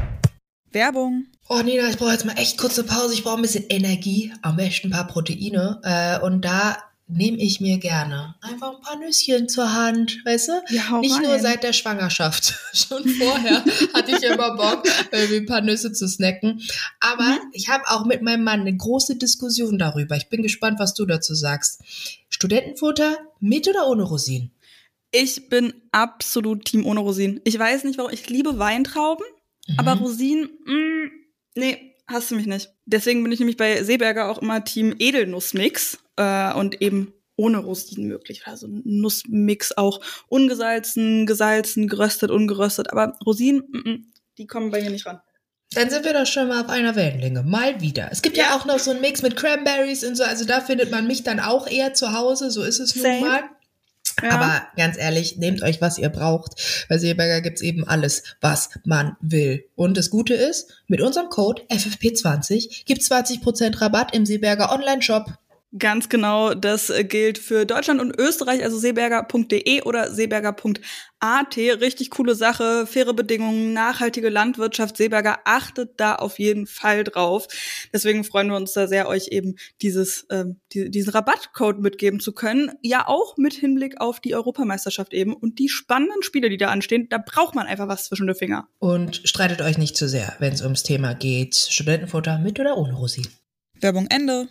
Werbung. Oh Nina, ich brauche jetzt mal echt kurze Pause. Ich brauche ein bisschen Energie, am besten ein paar Proteine. Äh, und da nehme ich mir gerne einfach ein paar Nüsschen zur Hand, weißt du? Ja, nicht rein. Nur seit der Schwangerschaft. Schon vorher hatte ich immer Bock, irgendwie ein paar Nüsse zu snacken. Aber mhm. ich habe auch mit meinem Mann eine große Diskussion darüber. Ich bin gespannt, was du dazu sagst. Studentenfutter mit oder ohne Rosinen? Ich bin absolut Team ohne Rosinen. Ich weiß nicht, warum. Ich liebe Weintrauben, mhm. aber Rosinen, mh, nee, hast du mich nicht. Deswegen bin ich nämlich bei Seeberger auch immer Team Edelnussmix äh, und eben ohne Rosinen möglich. Also Nussmix auch ungesalzen, gesalzen, geröstet, ungeröstet. Aber Rosinen, mh, die kommen bei mir nicht ran. Dann sind wir doch schon mal auf einer Wellenlänge. Mal wieder. Es gibt ja, ja auch noch so einen Mix mit Cranberries und so. Also da findet man mich dann auch eher zu Hause. So ist es nun Same. mal. Ja. Aber ganz ehrlich, nehmt euch, was ihr braucht. Bei Seeberger gibt's eben alles, was man will. Und das Gute ist, mit unserem Code F F P zwanzig gibt's zwanzig Prozent Rabatt im Seeberger Online-Shop. Ganz genau, das gilt für Deutschland und Österreich, also seeberger punkt de oder seeberger punkt a t. Richtig coole Sache, faire Bedingungen, nachhaltige Landwirtschaft. Seeberger achtet da auf jeden Fall drauf. Deswegen freuen wir uns da sehr, euch eben dieses ähm, die, diesen Rabattcode mitgeben zu können. Ja, auch mit Hinblick auf die Europameisterschaft eben und die spannenden Spiele, die da anstehen. Da braucht man einfach was zwischen den Finger. Und streitet euch nicht zu sehr, wenn es ums Thema geht. Studentenfutter mit oder ohne Rosinen. Werbung Ende.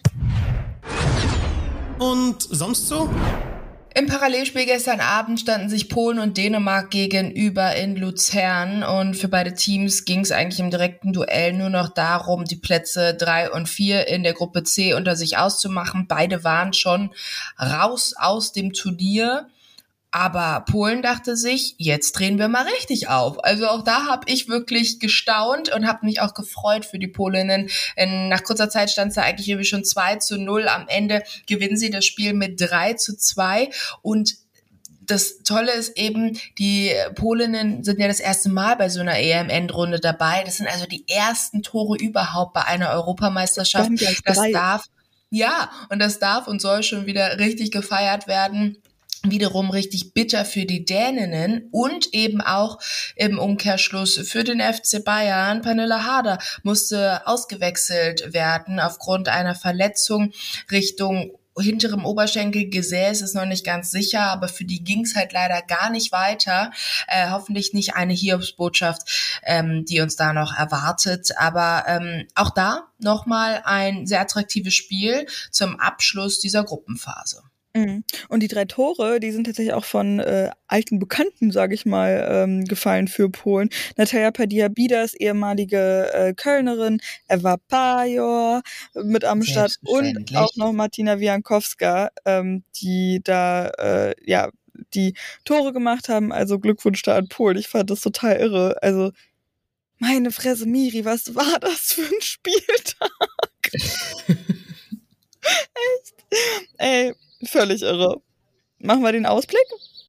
Und sonst so? Im Parallelspiel gestern Abend standen sich Polen und Dänemark gegenüber in Luzern und für beide Teams ging es eigentlich im direkten Duell nur noch darum, die Plätze drei und vier in der Gruppe C unter sich auszumachen. Beide waren schon raus aus dem Turnier. Aber Polen dachte sich, jetzt drehen wir mal richtig auf. Also auch da habe ich wirklich gestaunt und habe mich auch gefreut für die Polinnen. Nach kurzer Zeit stand es da eigentlich irgendwie schon zwei zu null. Am Ende gewinnen sie das Spiel mit drei zu zwei. Und das Tolle ist eben, die Polinnen sind ja das erste Mal bei so einer E M-Endrunde dabei. Das sind also die ersten Tore überhaupt bei einer Europameisterschaft. Das darf, ja, und das darf und soll schon wieder richtig gefeiert werden. Wiederum richtig bitter für die Däninnen und eben auch im Umkehrschluss für den F C Bayern. Pernille Harder musste ausgewechselt werden aufgrund einer Verletzung Richtung hinterem Oberschenkelgesäß ist noch nicht ganz sicher, aber für die ging's halt leider gar nicht weiter. Äh, hoffentlich nicht eine Hiobsbotschaft, ähm, die uns da noch erwartet. Aber ähm, auch da nochmal ein sehr attraktives Spiel zum Abschluss dieser Gruppenphase. Mhm. Und die drei Tore, die sind tatsächlich auch von äh, alten Bekannten, sage ich mal, ähm, gefallen für Polen. Natalia Padia-Bidas, ehemalige äh, Kölnerin, Eva Pajor mit am Start und auch noch Martina Wiankowska, ähm, die da äh, ja die Tore gemacht haben. Also Glückwunsch da an Polen. Ich fand das total irre. Also meine Fresse, Miri, was war das für ein Spieltag? Echt? Ey, völlig irre. Machen wir den Ausblick?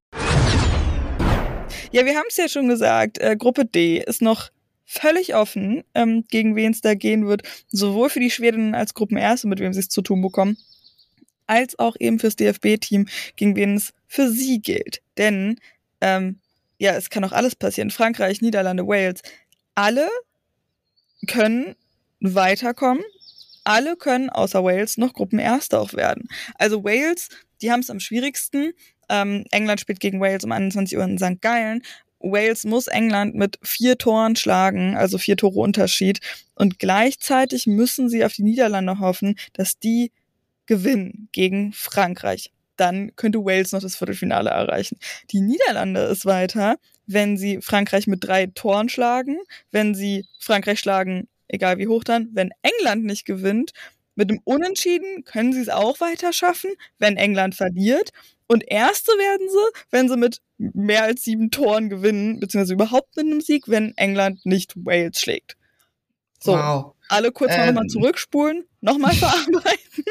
Ja, wir haben es ja schon gesagt, äh, Gruppe D ist noch völlig offen, ähm, gegen wen es da gehen wird, sowohl für die Schwedinnen als Gruppenerste, mit wem sie es zu tun bekommen, als auch eben fürs D F B-Team, gegen wen es für sie gilt. Denn, ähm, ja, es kann auch alles passieren. Frankreich, Niederlande, Wales, alle können weiterkommen. Alle können außer Wales noch Gruppenerste auch werden. Also Wales, die haben es am schwierigsten. Ähm, England spielt gegen Wales um einundzwanzig Uhr in Sankt Gallen. Wales muss England mit vier Toren schlagen, also vier Tore Unterschied. Und gleichzeitig müssen sie auf die Niederlande hoffen, dass die gewinnen gegen Frankreich. Dann könnte Wales noch das Viertelfinale erreichen. Die Niederlande ist weiter, wenn sie Frankreich mit drei Toren schlagen, wenn sie Frankreich schlagen, egal wie hoch dann, wenn England nicht gewinnt. Mit dem Unentschieden können sie es auch weiter schaffen, wenn England verliert. Und Erste werden sie, wenn sie mit mehr als sieben Toren gewinnen, beziehungsweise überhaupt mit einem Sieg, wenn England nicht Wales schlägt. So, wow. Alle kurz ähm. nochmal zurückspulen, nochmal verarbeiten.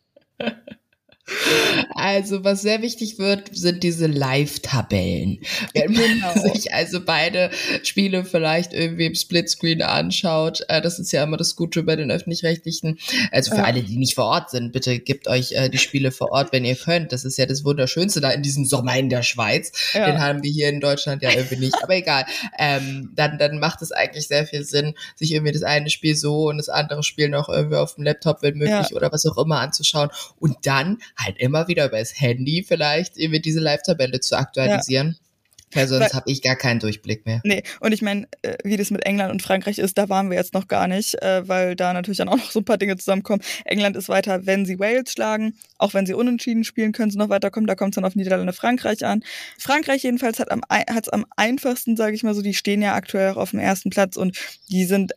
Also, was sehr wichtig wird, sind diese Live-Tabellen. Wenn man genau. sich also beide Spiele vielleicht irgendwie im Splitscreen anschaut, äh, das ist ja immer das Gute bei den Öffentlich-Rechtlichen. Also für ja. alle, die nicht vor Ort sind, bitte gebt euch äh, die Spiele vor Ort, wenn ihr könnt. Das ist ja das Wunderschönste da in diesem Sommer in der Schweiz. Ja. Den haben wir hier in Deutschland ja irgendwie nicht. Aber egal. Ähm, dann, dann macht es eigentlich sehr viel Sinn, sich irgendwie das eine Spiel so und das andere Spiel noch irgendwie auf dem Laptop, wenn möglich, ja. oder was auch immer anzuschauen. Und dann halt immer wieder über das Handy vielleicht irgendwie diese Live-Tabelle zu aktualisieren. Ja. Weil sonst habe ich gar keinen Durchblick mehr. Nee, und ich meine, äh, wie das mit England und Frankreich ist, da waren wir jetzt noch gar nicht, äh, weil da natürlich dann auch noch so ein paar Dinge zusammenkommen. England ist weiter, wenn sie Wales schlagen, auch wenn sie unentschieden spielen, können sie noch weiterkommen, da kommt es dann auf Niederlande, Frankreich an. Frankreich jedenfalls hat am hat's am einfachsten, sage ich mal so, die stehen ja aktuell auch auf dem ersten Platz und die sind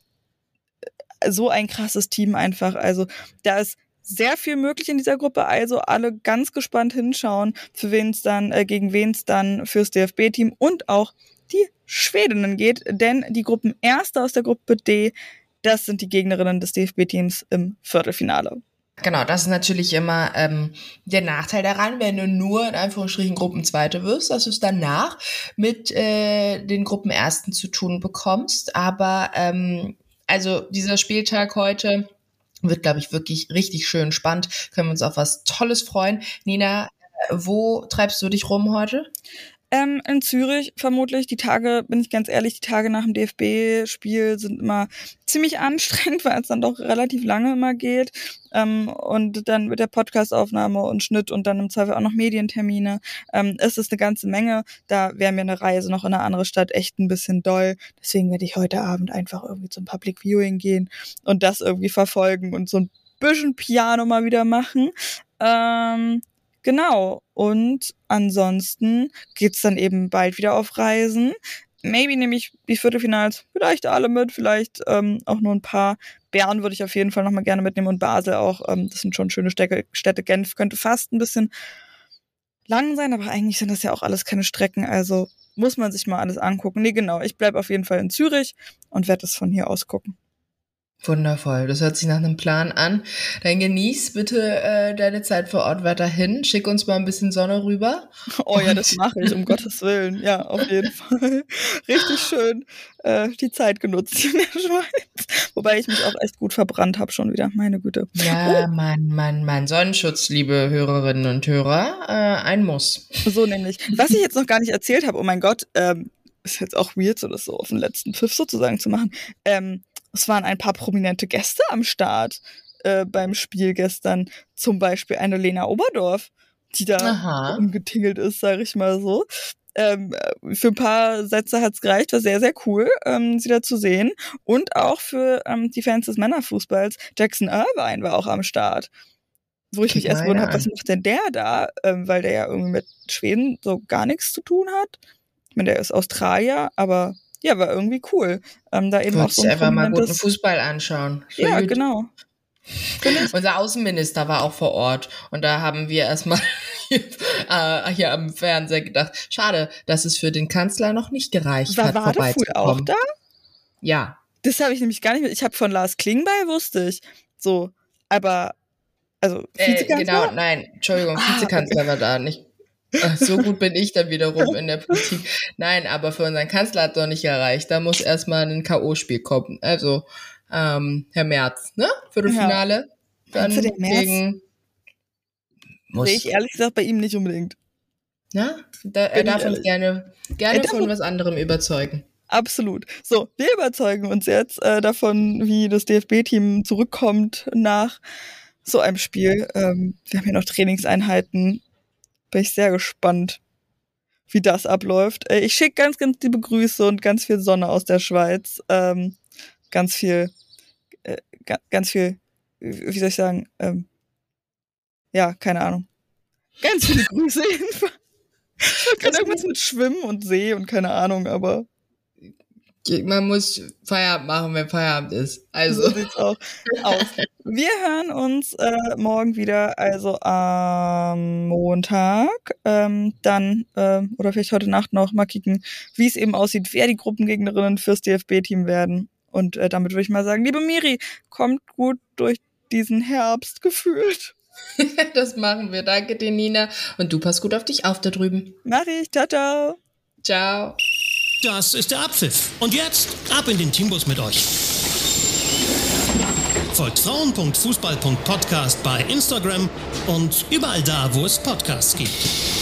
so ein krasses Team einfach, also da ist sehr viel möglich in dieser Gruppe, also alle ganz gespannt hinschauen, für wen es dann, äh, gegen wen es dann fürs D F B-Team und auch die Schwedinnen geht, denn die Gruppenerste aus der Gruppe D, das sind die Gegnerinnen des D F B-Teams im Viertelfinale. Genau, das ist natürlich immer ähm, der Nachteil daran, wenn du nur in Anführungsstrichen Gruppenzweite wirst, dass du es danach mit äh, den Gruppenersten zu tun bekommst, aber ähm, also dieser Spieltag heute wird, glaube ich, wirklich richtig schön spannend. Können wir uns auf was Tolles freuen. Nina, wo treibst du dich rum heute? Ähm, in Zürich vermutlich. Die Tage, bin ich ganz ehrlich, die Tage nach dem D F B-Spiel sind immer ziemlich anstrengend, weil es dann doch relativ lange immer geht. Ähm, und dann mit der Podcastaufnahme und Schnitt und dann im Zweifel auch noch Medientermine. Ähm, es ist eine ganze Menge. Da wäre mir eine Reise noch in eine andere Stadt echt ein bisschen doll. Deswegen werde ich heute Abend einfach irgendwie zum Public Viewing gehen und das irgendwie verfolgen und so ein bisschen Piano mal wieder machen. Ähm, Genau, und ansonsten geht's dann eben bald wieder auf Reisen. Maybe nehme ich die Viertelfinals vielleicht alle mit, vielleicht ähm, auch nur ein paar. Bern würde ich auf jeden Fall nochmal gerne mitnehmen und Basel auch. Ähm, das sind schon schöne Städte. Städte. Genf könnte fast ein bisschen lang sein, aber eigentlich sind das ja auch alles keine Strecken, also muss man sich mal alles angucken. Nee, genau, ich bleib auf jeden Fall in Zürich und werde es von hier aus gucken. Wundervoll, das hört sich nach einem Plan an. Dann genieß bitte äh, deine Zeit vor Ort weiterhin. Schick uns mal ein bisschen Sonne rüber. Oh ja, das mache ich, um Gottes Willen. Ja, auf jeden Fall. Richtig schön äh, die Zeit genutzt hier in der Schweiz. Wobei ich mich auch echt gut verbrannt habe schon wieder, meine Güte. Ja, oh. Mann, Mann, Mann. Sonnenschutz, liebe Hörerinnen und Hörer, äh, ein Muss. So nämlich. Was ich jetzt noch gar nicht erzählt habe, oh mein Gott, ähm, ist jetzt auch weird, so das so auf den letzten Pfiff sozusagen zu machen, ähm, es waren ein paar prominente Gäste am Start. äh, beim Spiel gestern zum Beispiel eine Lena Oberdorf, die da Aha. umgetingelt ist, sage ich mal so. Ähm, für ein paar Sätze hat's gereicht, war sehr, sehr cool, ähm, sie da zu sehen. Und auch für ähm, die Fans des Männerfußballs, Jackson Irvine war auch am Start. Wo ich Guck mich erst mal gewundert habe, an. was macht denn der da? Ähm, weil der ja irgendwie mit Schweden so gar nichts zu tun hat. Ich meine, der ist Australier, aber ja, war irgendwie cool. Ähm, da eben auch Wollte so ich ein einfach mal guten prominentes... Fußball anschauen. So Ja, gut. genau. Unser Außenminister war auch vor Ort und da haben wir erstmal äh, hier am Fernseher gedacht, schade, dass es für den Kanzler noch nicht gereicht War hat, Wadefuhl auch vorbeizukommen. da? Ja. Das habe ich nämlich gar nicht mit. Ich habe von Lars Klingbeil, wusste ich. So, aber, also, Äh, Vizekanzler? genau, nein, Entschuldigung, Ah, Vizekanzler war da nicht. Ach, so gut bin ich dann wiederum in der Politik. Nein, aber für unseren Kanzler hat es noch nicht erreicht. Da muss erstmal ein K O-Spiel kommen. Also, ähm, Herr Merz, ne? Viertelfinale. Dann Meinst du, der Merz? gegen... Muss. Sehe ich ehrlich gesagt bei ihm nicht unbedingt. Ja, da, er Bin ich darf uns ehrlich. gerne, gerne Er darf von uns- was anderem überzeugen. Absolut. So, wir überzeugen uns jetzt äh, davon, wie das D F B-Team zurückkommt nach so einem Spiel. Ähm, wir haben hier noch Trainingseinheiten. Bin ich sehr gespannt, wie das abläuft. Äh, ich schicke ganz, ganz liebe Grüße und ganz viel Sonne aus der Schweiz. Ähm, ganz viel, äh, ga, ganz viel, wie soll ich sagen, ähm, ja, keine Ahnung. Ganz viele Grüße jedenfalls. Ich wollte gerade irgendwas mit Schwimmen und See und keine Ahnung, aber Man muss Feierabend machen, wenn Feierabend ist. Also, so sieht's auch aus. Wir hören uns äh, morgen wieder, also am Montag. Ähm, dann, ähm, oder vielleicht heute Nacht noch, mal kicken, wie es eben aussieht, wer die Gruppengegnerinnen fürs D F B-Team werden. Und äh, damit würde ich mal sagen, liebe Miri, kommt gut durch diesen Herbst gefühlt. das machen wir. Danke dir, Nina. Und du pass gut auf dich auf da drüben. Mach ich, ciao, ciao. Ciao. Das ist der Abpfiff. Und jetzt ab in den Teambus mit euch. Folgt frauen punkt fußball punkt podcast bei Instagram und überall da, wo es Podcasts gibt.